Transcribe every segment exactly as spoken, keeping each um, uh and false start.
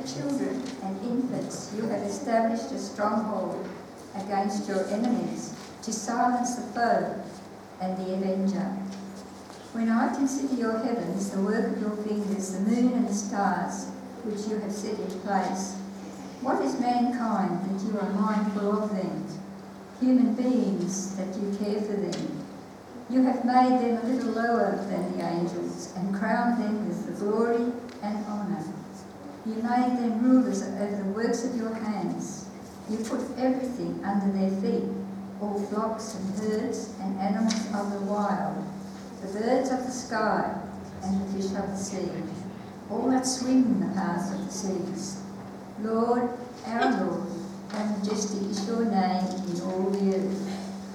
children and infants you have established a stronghold against your enemies, to silence the foe and the avenger. When I consider your heavens, the work of your fingers, the moon and the stars, which you have set in place, what is mankind that you are mindful of them? Human beings that you care for them. You have made them a little lower than the angels and crowned them with the glory and honour. You made them rulers over the works of your hands. You put everything under their feet, all flocks and herds and animals of the wild, the birds of the sky and the fish of the sea, all that swim in the paths of the seas. Lord, our Lord, how majestic is your name in all the earth.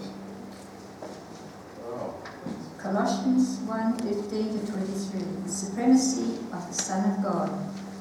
Colossians one, fifteen to twenty-three, the supremacy of the Son of God.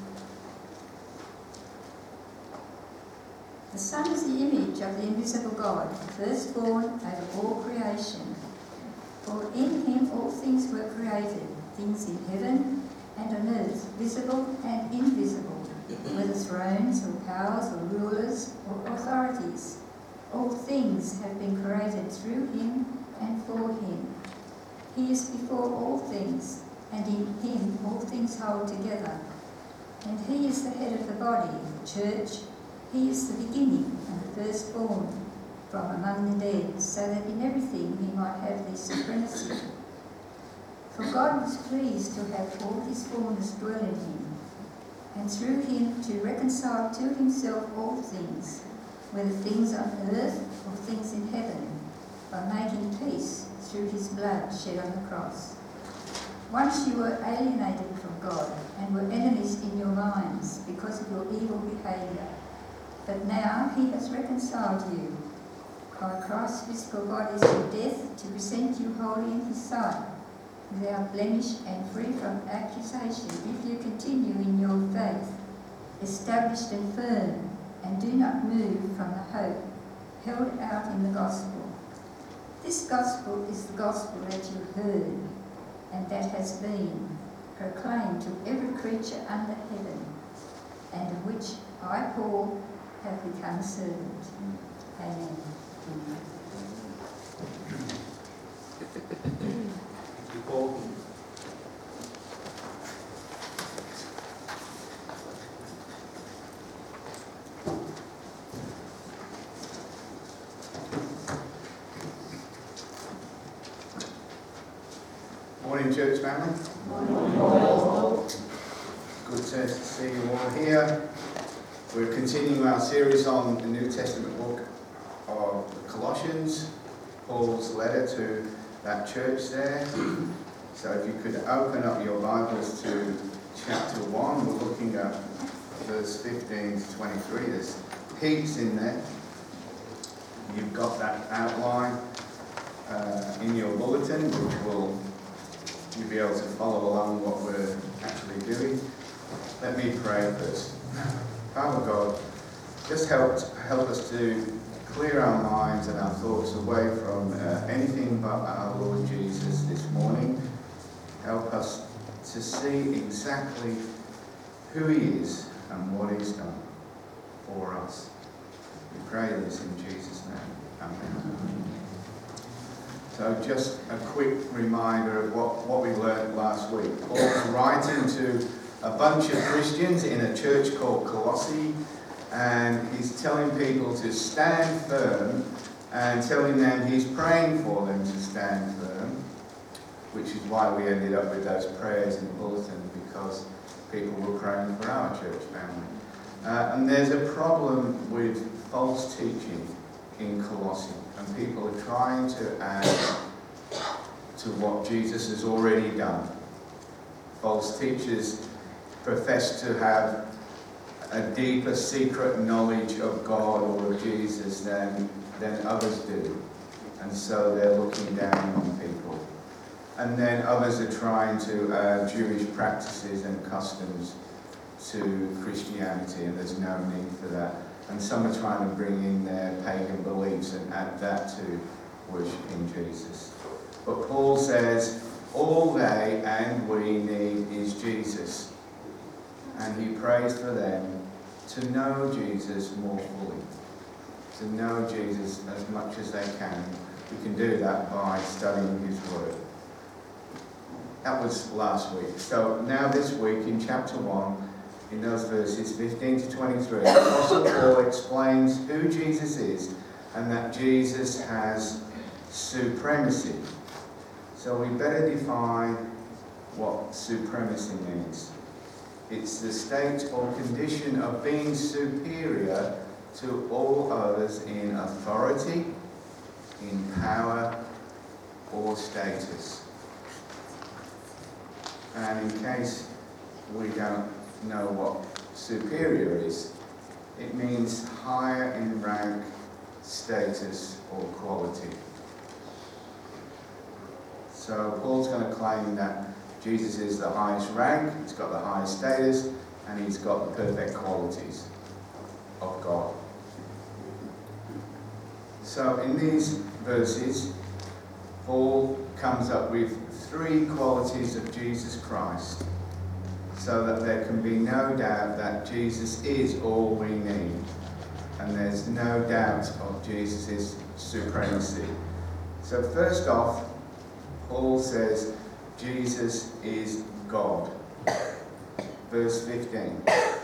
The Son is the image of the invisible God, firstborn over all creation. For in him all things were created, things in heaven and on earth, visible and invisible, whether thrones or powers or rulers or authorities. All things have been created through him and for him. He is before all things, and in him all things hold together. And he is the head of the body, the church. He is the beginning and the firstborn from among the dead, so that in everything he might have the supremacy. For God was pleased to have all his fullness dwell in him, and through him to reconcile to himself all things, whether things on earth or things in heaven, by making peace through his blood shed on the cross. Once you were alienated from God and were enemies in your minds because of your evil behaviour, but now he has reconciled you by Christ's physical bodies to death, to present you holy in his sight, without blemish and free from accusation, if you continue in your faith, established and firm, and do not move from the hope held out in the gospel. This gospel is the gospel that you heard, and that has been proclaimed to every creature under heaven, and of which I, Paul, have become a servant. Amen. Thank you, Paul. Morning, church family. Morning. Good to see you all here. We're continuing our series on the New Testament book of the Colossians, Paul's letter to that church there. So if you could open up your Bibles to chapter one, we're looking at verse fifteen to twenty-three. There's heaps in there. You've got that outline uh, in your bulletin, which will you'll be able to follow along what we're actually doing. Let me pray first. Father God, just help, help us to clear our minds and our thoughts away from uh, anything but our Lord Jesus this morning. Help us to see exactly who he is and what he's done for us. We pray this in Jesus' name. Amen. So just a quick reminder of what, what we learned last week. Paul's writing to a bunch of Christians in a church called Colossae, and he's telling people to stand firm and telling them he's praying for them to stand firm, which is why we ended up with those prayers in the bulletin, because people were praying for our church family. Uh, and there's a problem with false teaching in Colossae, and people are trying to add to what Jesus has already done. False teachers profess to have a deeper secret knowledge of God or of Jesus than, than others do. And so they're looking down on people. And then others are trying to add Jewish practices and customs to Christianity, and there's no need for that. And some are trying to bring in their pagan beliefs and add that to worshipping Jesus. But Paul says all they and we need is Jesus. and he prays for them to know Jesus more fully, to know Jesus as much as they can. We can do that by studying his word. That was last week. So now this week in chapter one, in those verses fifteen to twenty-three, the Apostle Paul explains who Jesus is and that Jesus has supremacy. So we better define what supremacy means. It's the state or condition of being superior to all others in authority, in power, or status. And in case we don't know what superior is, it means higher in rank, status, or quality. So Paul's going to claim that Jesus is the highest rank, he's got the highest status, and he's got the perfect qualities of God. So in these verses, Paul comes up with three qualities of Jesus Christ so that there can be no doubt that Jesus is all we need, and there's no doubt of Jesus' supremacy. So first off, Paul says Jesus is God. Verse fifteen.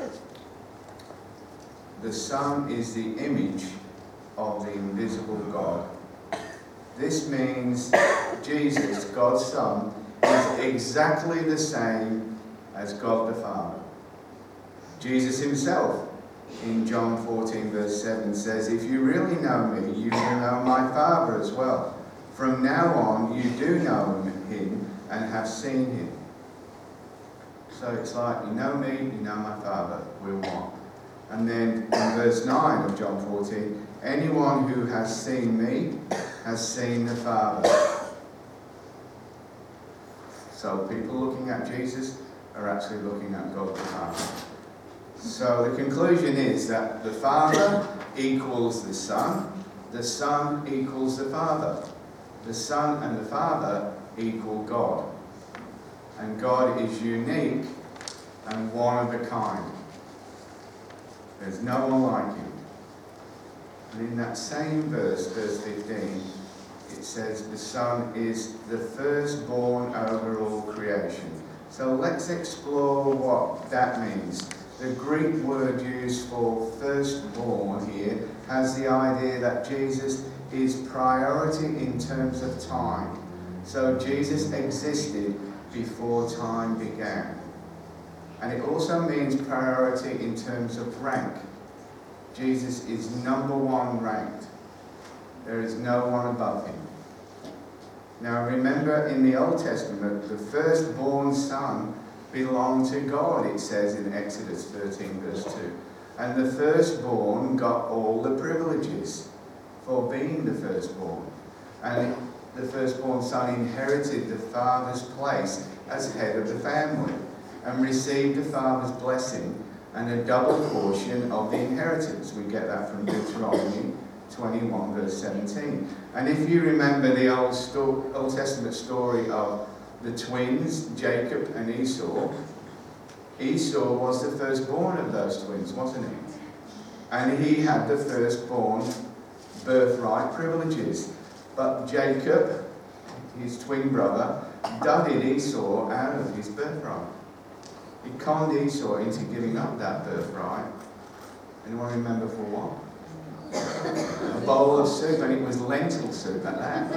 The Son is the image of the invisible God. This means Jesus, God's Son, is exactly the same as God the Father. Jesus himself, in John fourteen verse seven, says, "If you really know me, you will know my Father as well. From now on, you do know him and have seen him." So it's like, you know me, you know my Father, we're one. And then in verse nine of John fourteen, "Anyone who has seen me has seen the Father." So people looking at Jesus are actually looking at God the Father. So the conclusion is that the Father equals the Son, the Son equals the Father, the Son and the Father equal God. And God is unique and one of a kind. There's no one like him. And in that same verse, verse fifteen, it says the Son is the firstborn over all creation. So let's explore what that means. The Greek word used for firstborn here has the idea that Jesus is priority in terms of time. So Jesus existed before time began. And it also means priority in terms of rank. Jesus is number one ranked. There is no one above him. Now remember, in the Old Testament, the firstborn son belonged to God, it says in Exodus thirteen verse two. And the firstborn got all the privileges for being the firstborn. And the firstborn son inherited the father's place as head of the family and received the father's blessing and a double portion of the inheritance. We get that from Deuteronomy twenty-one verse seventeen. And if you remember the Old, sto- Old Testament story of the twins, Jacob and Esau, Esau was the firstborn of those twins, wasn't he? And he had the firstborn birthright privileges. But Jacob, his twin brother, dudded Esau out of his birthright. He conned Esau into giving up that birthright. Anyone remember for what? A bowl of soup, and it was lentil soup at that.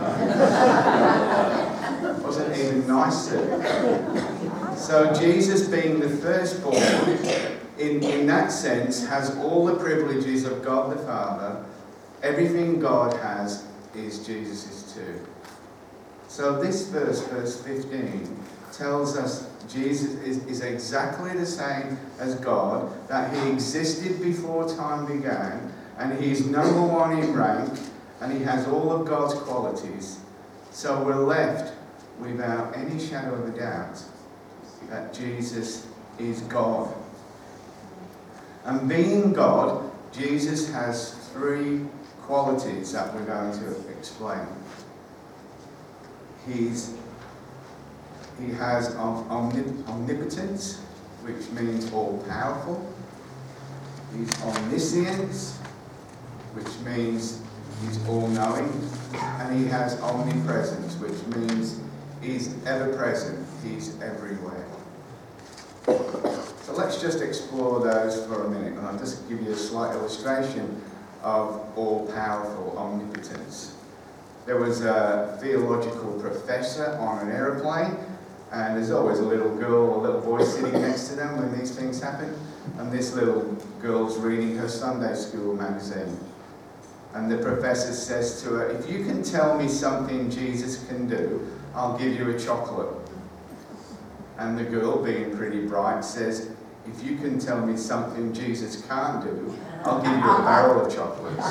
It wasn't even nice soup. So Jesus, being the firstborn, in, in that sense, has all the privileges of God the Father. Everything God has is Jesus's too. So this verse, verse fifteen, tells us Jesus is, is exactly the same as God, that he existed before time began, and he's number one in rank, and he has all of God's qualities. So we're left without any shadow of a doubt that Jesus is God. And being God, Jesus has three qualities that we're going to explain. He's, he has omnip- omnipotence, which means all-powerful. He's omniscient, which means he's all-knowing. And he has omnipresence, which means he's ever-present, he's everywhere. So let's just explore those for a minute, and I'll just give you a slight illustration of all-powerful omnipotence. There was a theological professor on an aeroplane, and there's always a little girl or a little boy sitting next to them when these things happen, and this little girl's reading her Sunday school magazine. And the professor says to her, "If you can tell me something Jesus can do, I'll give you a chocolate." And the girl, being pretty bright, says, "If you can tell me something Jesus can't do, I'll give you a barrel of chocolates."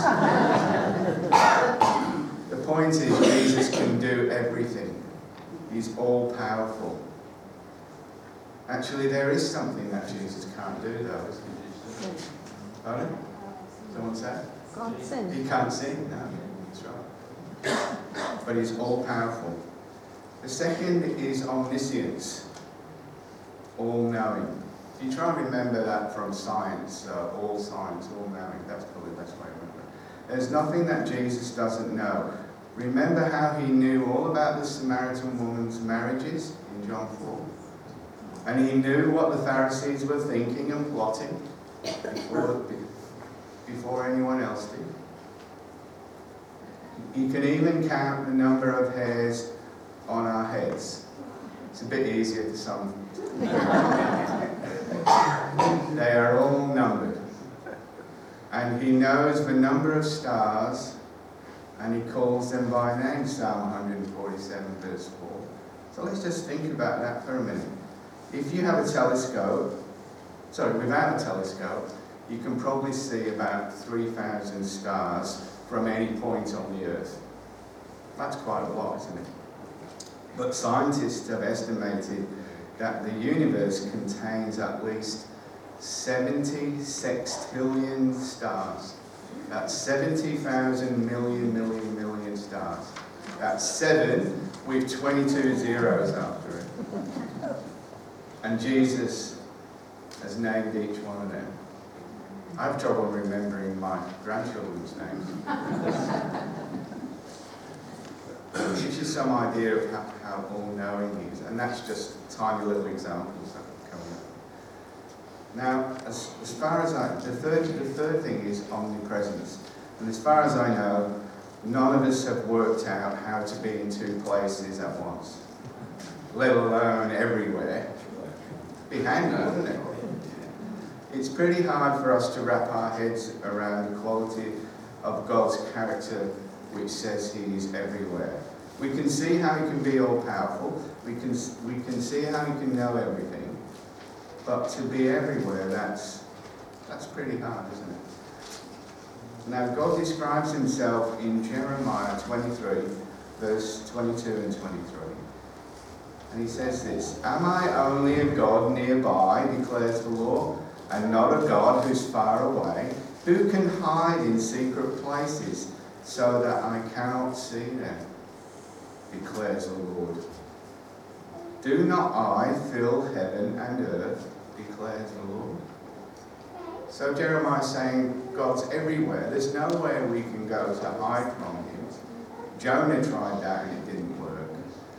The point is, Jesus can do everything. He's all-powerful. Actually, there is something that Jesus can't do, though, isn't it? Pardon? Someone say? Can't sin. He can't sin? No, that's right. But he's all-powerful. The second is omniscience, all-knowing. If you try and remember that from science, uh, all science, all-knowing, that's probably the best way to remember it. There's nothing that Jesus doesn't know. Remember how he knew all about the Samaritan woman's marriages in John four? And he knew what the Pharisees were thinking and plotting before, before anyone else did. He can even count the number of hairs on our heads. It's a bit easier for some. They are all numbered. And he knows the number of stars, and he calls them by name, Psalm one forty-seven, verse four. So let's just think about that for a minute. If you have a telescope, sorry, without a telescope, you can probably see about three thousand stars from any point on the Earth. That's quite a lot, isn't it? But scientists have estimated that the universe contains at least seventy sextillion stars. That's seventy thousand million, million, million stars. That's seven with twenty-two zeros after it. And Jesus has named each one of them. I have trouble remembering my grandchildren's names. It gives you some idea of how, how all-knowing he is, and that's just tiny little examples that are coming up. Now, as, as far as I, the third, the third thing is omnipresence. And as far as I know, none of us have worked out how to be in two places at once, let alone everywhere. It'd be handy, wouldn't it? It's pretty hard for us to wrap our heads around the quality of God's character, which says he is everywhere. We can see how he can be all-powerful. We can, we can see how he can know everything. But to be everywhere, that's, that's pretty hard, isn't it? Now, God describes himself in Jeremiah twenty-three, verse twenty-two and twenty-three. And he says this, "Am I only a God nearby, declares the Lord, and not a God who's far away? Who can hide in secret places so that I cannot see them, declares the Lord. Do not I fill heaven and earth, declares the Lord." So Jeremiah is saying God's everywhere. There's nowhere we can go to hide from him. Jonah tried that and it didn't work.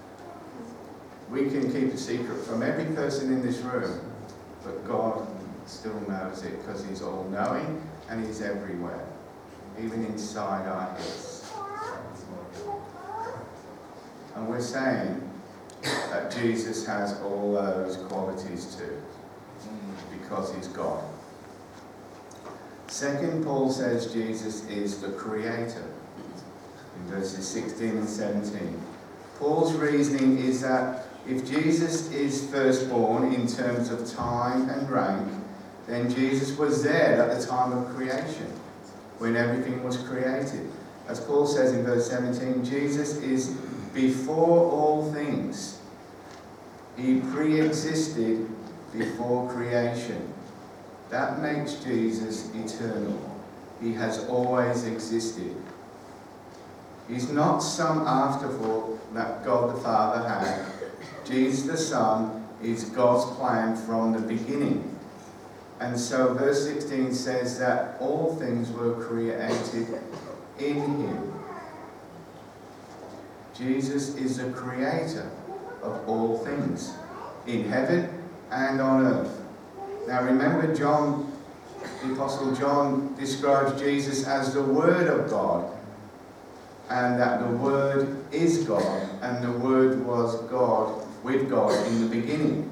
We can keep a secret from every person in this room, but God still knows it because he's all-knowing and he's everywhere, even inside our heads. And we're saying that Jesus has all those qualities too, because he's God. Second, Paul says Jesus is the Creator in verses sixteen and seventeen. Paul's reasoning is that if Jesus is firstborn in terms of time and rank, then Jesus was there at the time of creation, when everything was created. As Paul says in verse seventeen, Jesus is before all things. He pre-existed before creation. That makes Jesus eternal. He has always existed. He's not some afterthought that God the Father had. Jesus the Son is God's plan from the beginning. And so verse sixteen says that all things were created in him. Jesus is the creator of all things, in heaven and on earth. Now remember, John, the Apostle John describes Jesus as the Word of God, and that the Word is God, and the Word was God, with God in the beginning.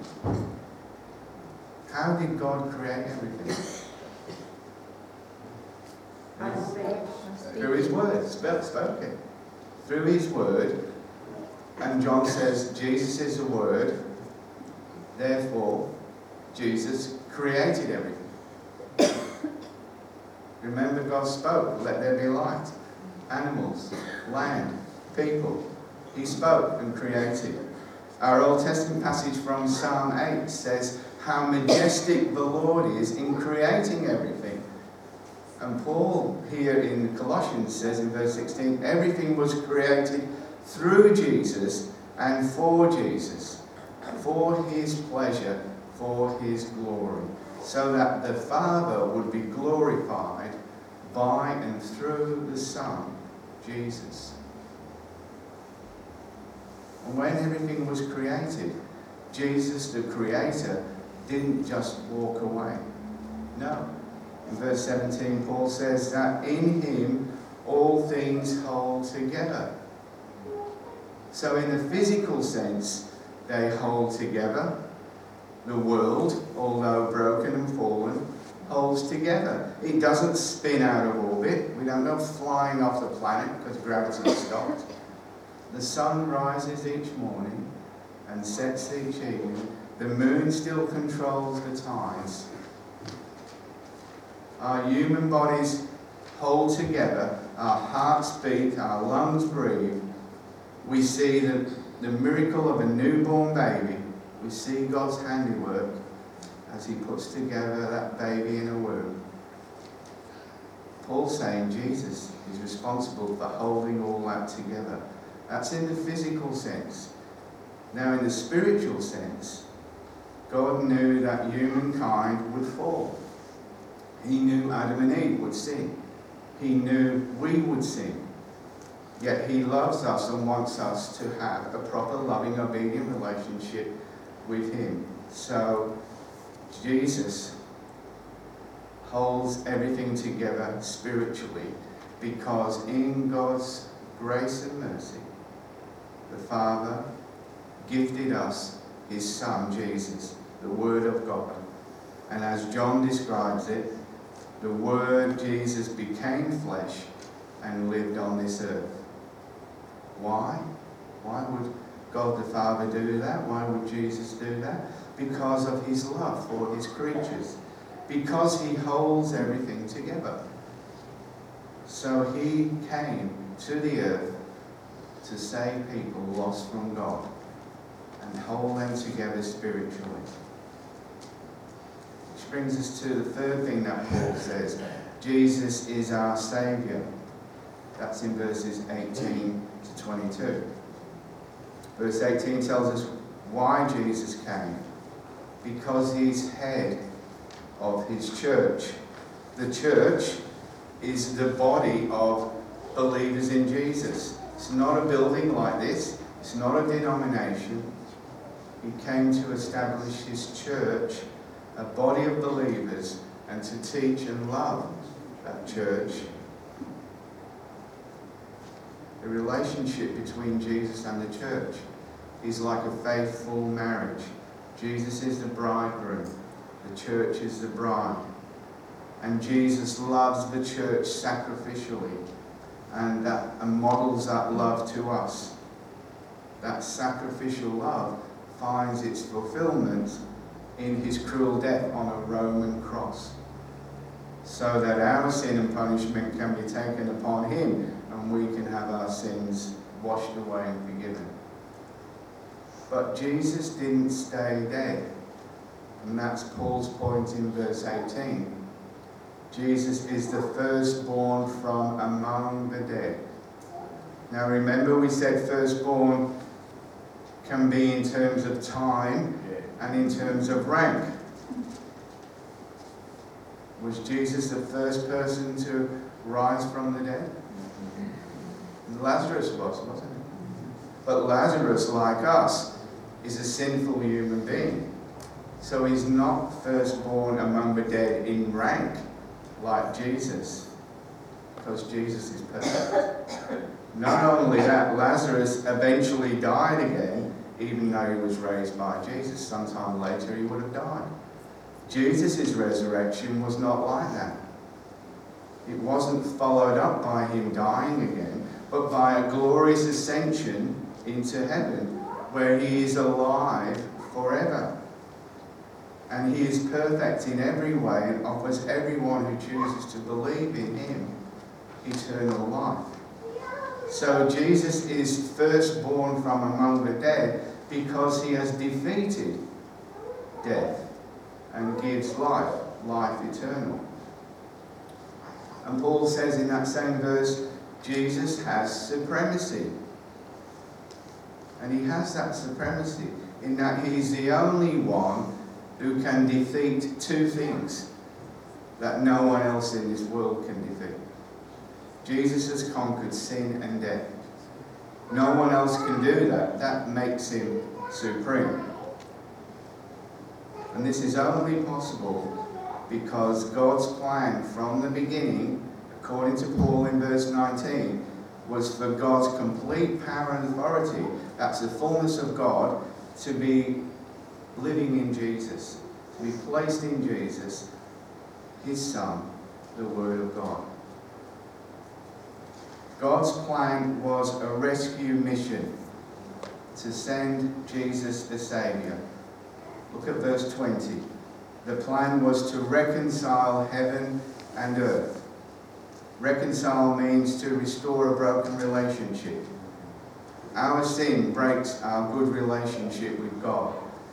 How did God create everything? Through his word, spoken. Through his word. And John says Jesus is the word, therefore Jesus created everything. Remember, God spoke, let there be light. Animals, land, people. He spoke and created. Our Old Testament passage from Psalm eight says how majestic the Lord is in creating everything. And Paul here in Colossians says in verse sixteen, everything was created through Jesus and for Jesus, for his pleasure, for his glory, so that the Father would be glorified by and through the Son, Jesus. And when everything was created, Jesus, the Creator, didn't just walk away. No. In verse seventeen, Paul says that in him all things hold together. So in the physical sense, they hold together. The world, although broken and fallen, holds together. It doesn't spin out of orbit. We don't go flying off the planet because gravity stopped. The sun rises each morning and sets each evening. The moon still controls the tides. Our human bodies hold together. Our hearts beat, our lungs breathe. We see the, the miracle of a newborn baby. We see God's handiwork as he puts together that baby in a womb. Paul's saying Jesus is responsible for holding all that together. That's in the physical sense. Now in the spiritual sense, God knew that humankind would fall. He knew Adam and Eve would sin. He knew we would sin. Yet he loves us and wants us to have a proper, loving, obedient relationship with him. So Jesus holds everything together spiritually because in God's grace and mercy, the Father gifted us his Son, Jesus, the Word of God. And as John describes it, the Word, Jesus, became flesh and lived on this earth. Why? Why would God the Father do that? Why would Jesus do that? Because of his love for his creatures. Because he holds everything together. So he came to the earth to save people lost from God and hold them together spiritually. Which brings us to the third thing that Paul says. Jesus is our Saviour. That's in verses eighteen to twenty-two. Verse eighteen tells us why Jesus came. Because he's head of his church. The church is the body of believers in Jesus. It's not a building like this. It's not a denomination. He came to establish his church, a body of believers, and to teach and love that church. The relationship between Jesus and the church is like a faithful marriage. Jesus is the bridegroom. The church is the bride. And Jesus loves the church sacrificially and, that, and models that love to us. That sacrificial love finds its fulfillment in his cruel death on a Roman cross, so that our sin and punishment can be taken upon him and we can have our sins washed away and forgiven. But Jesus didn't stay dead. And that's Paul's point in verse eighteen. Jesus is the firstborn from among the dead. Now remember, we said firstborn can be in terms of time, and in terms of rank. Was Jesus the first person to rise from the dead? Lazarus was, wasn't he? But Lazarus, like us, is a sinful human being. So he's not firstborn among the dead in rank like Jesus, because Jesus is perfect. Not only that, Lazarus eventually died again, even though he was raised by Jesus. Sometime later he would have died. Jesus' resurrection was not like that. It wasn't followed up by him dying again, but by a glorious ascension into heaven, where he is alive forever. And he is perfect in every way and offers everyone who chooses to believe in him eternal life. So Jesus is firstborn from among the dead because he has defeated death and gives life, life eternal. And Paul says in that same verse, Jesus has supremacy. And he has that supremacy in that he's the only one who can defeat two things that no one else in this world can defeat. Jesus has conquered sin and death. No one else can do that. That makes him supreme. And this is only possible because God's plan from the beginning, according to Paul in verse nineteen, was for God's complete power and authority, that's the fullness of God, to be living in Jesus, to be placed in Jesus, his Son, the Word of God. God's plan was a rescue mission to send Jesus the Saviour. Look at verse twenty. The plan was to reconcile heaven and earth. Reconcile means to restore a broken relationship. Our sin breaks our good relationship with God.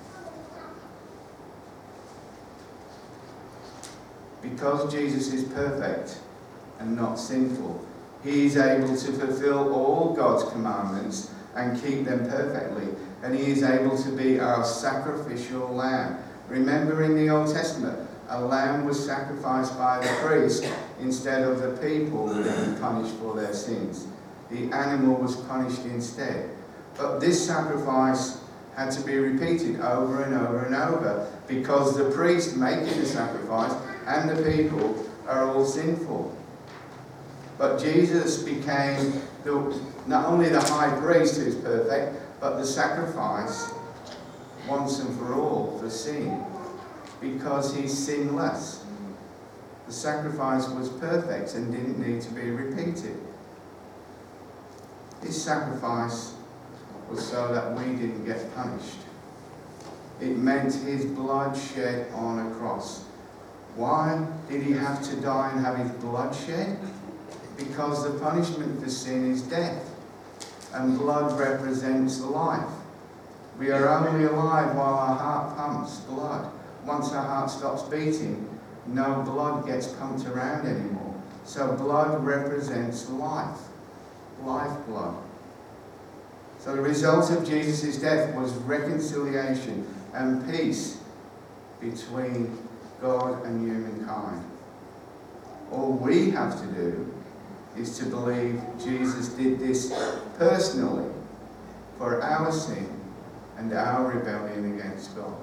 Because Jesus is perfect and not sinful, he is able to fulfill all God's commandments and keep them perfectly. And he is able to be our sacrificial lamb. Remember in the Old Testament, a lamb was sacrificed by the priest instead of the people being punished for their sins. The animal was punished instead. But this sacrifice had to be repeated over and over and over because the priest making the sacrifice and the people are all sinful. But Jesus became the, not only the high priest who is perfect, but the sacrifice once and for all for sin, because he's sinless. The sacrifice was perfect and didn't need to be repeated. His sacrifice was so that we didn't get punished. It meant his blood shed on a cross. Why did he have to die and have his blood shed? Because the punishment for sin is death, and blood represents life. We are only alive while our heart pumps blood. Once our heart stops beating, no blood gets pumped around anymore. So blood represents life, lifeblood. So the result of Jesus' death was reconciliation and peace between God and humankind. All we have to do is to believe Jesus did this personally for our sin and our rebellion against God.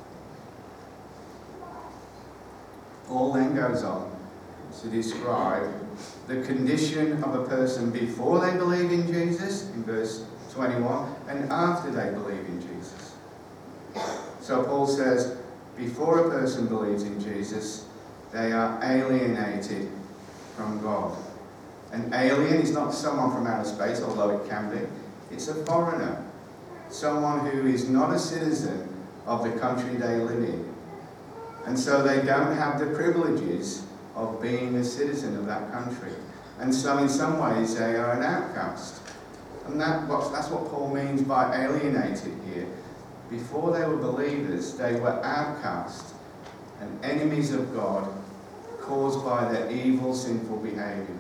Paul then goes on to describe the condition of a person before they believe in Jesus, in verse twenty-one, and after they believe in Jesus. So Paul says, before a person believes in Jesus, they are alienated from God. An alien is not someone from outer space, although it can be. It's a foreigner, someone who is not a citizen of the country they live in. And so they don't have the privileges of being a citizen of that country. And so in some ways they are an outcast. And that, that's what Paul means by alienated here. Before they were believers, they were outcast and enemies of God, caused by their evil, sinful behaviour.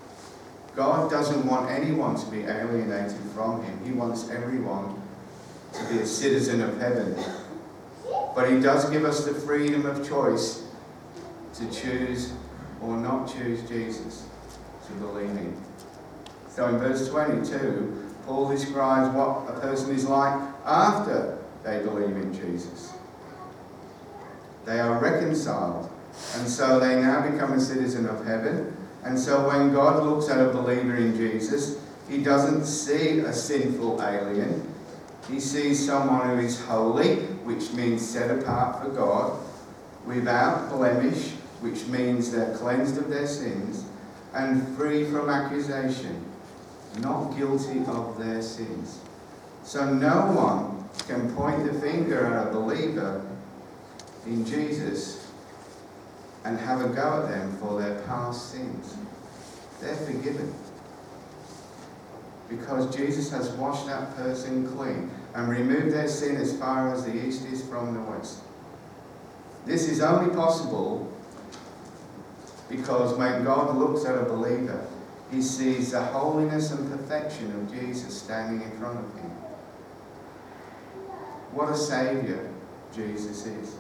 God doesn't want anyone to be alienated from him. He wants everyone to be a citizen of heaven. But he does give us the freedom of choice to choose or not choose Jesus, to believe in. So in verse twenty-two, Paul describes what a person is like after they believe in Jesus. They are reconciled, and so they now become a citizen of heaven. And so when God looks at a believer in Jesus, he doesn't see a sinful alien. He sees someone who is holy, which means set apart for God, without blemish, which means they're cleansed of their sins, and free from accusation, not guilty of their sins. So no one can point the finger at a believer in Jesus and have a go at them for their past sins. They're forgiven, because Jesus has washed that person clean and removed their sin as far as the east is from the west. This is only possible because when God looks at a believer, he sees the holiness and perfection of Jesus standing in front of him. What a Saviour Jesus is.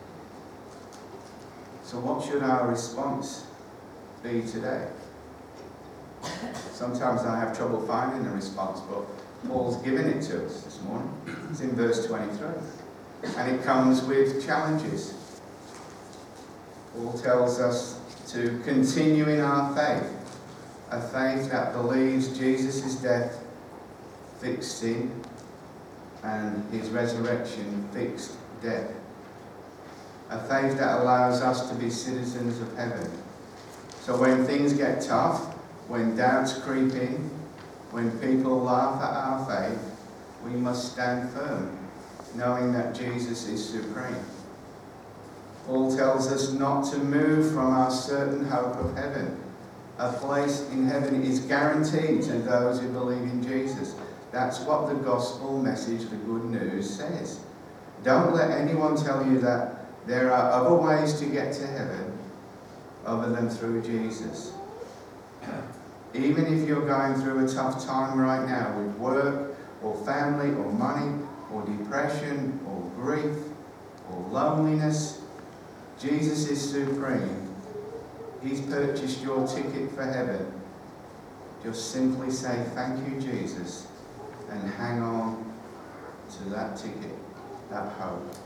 So what should our response be today? Sometimes I have trouble finding a response, but Paul's given it to us this morning. It's in verse twenty-three. And it comes with challenges. Paul tells us to continue in our faith, a faith that believes Jesus' death fixed sin and his resurrection fixed death. A faith that allows us to be citizens of heaven. So when things get tough, when doubts creep in, when people laugh at our faith, we must stand firm, knowing that Jesus is supreme. Paul tells us not to move from our certain hope of heaven. A place in heaven is guaranteed to those who believe in Jesus. That's what the gospel message, the good news, says. Don't let anyone tell you that there are other ways to get to heaven other than through Jesus. Even if you're going through a tough time right now with work or family or money or depression or grief or loneliness, Jesus is supreme. He's purchased your ticket for heaven. Just simply say, thank you, Jesus, and hang on to that ticket, that hope.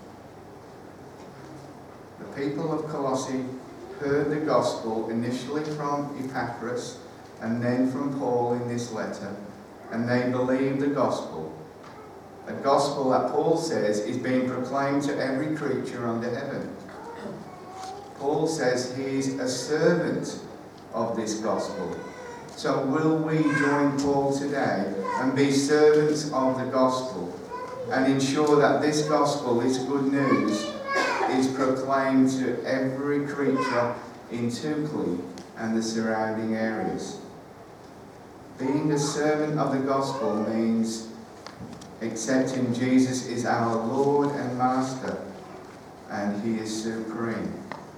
The people of Colossae heard the gospel initially from Epaphras and then from Paul in this letter, and they believed the gospel. A gospel that Paul says is being proclaimed to every creature under heaven. Paul says he's a servant of this gospel. So will we join Paul today and be servants of the gospel and ensure that this gospel, this good news, is proclaimed to every creature in Toukley and the surrounding areas? Being a servant of the gospel means accepting Jesus is our Lord and Master, and he is supreme.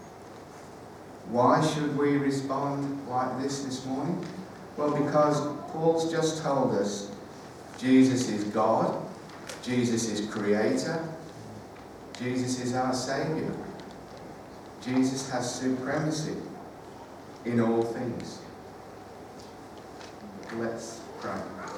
Why should we respond like this this morning? Well, because Paul's just told us Jesus is God, Jesus is Creator, Jesus is our Saviour. Jesus has supremacy in all things. Let's pray.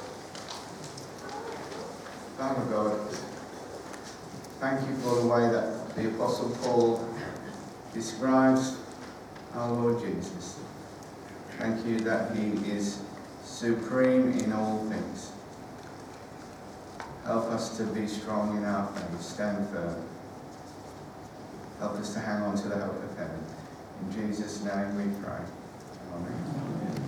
Father God, thank you for the way that the Apostle Paul describes our Lord Jesus. Thank you that he is supreme in all things. Help us to be strong in our faith, stand firm. Help us to hang on to the hope of heaven. In Jesus' name we pray. Amen.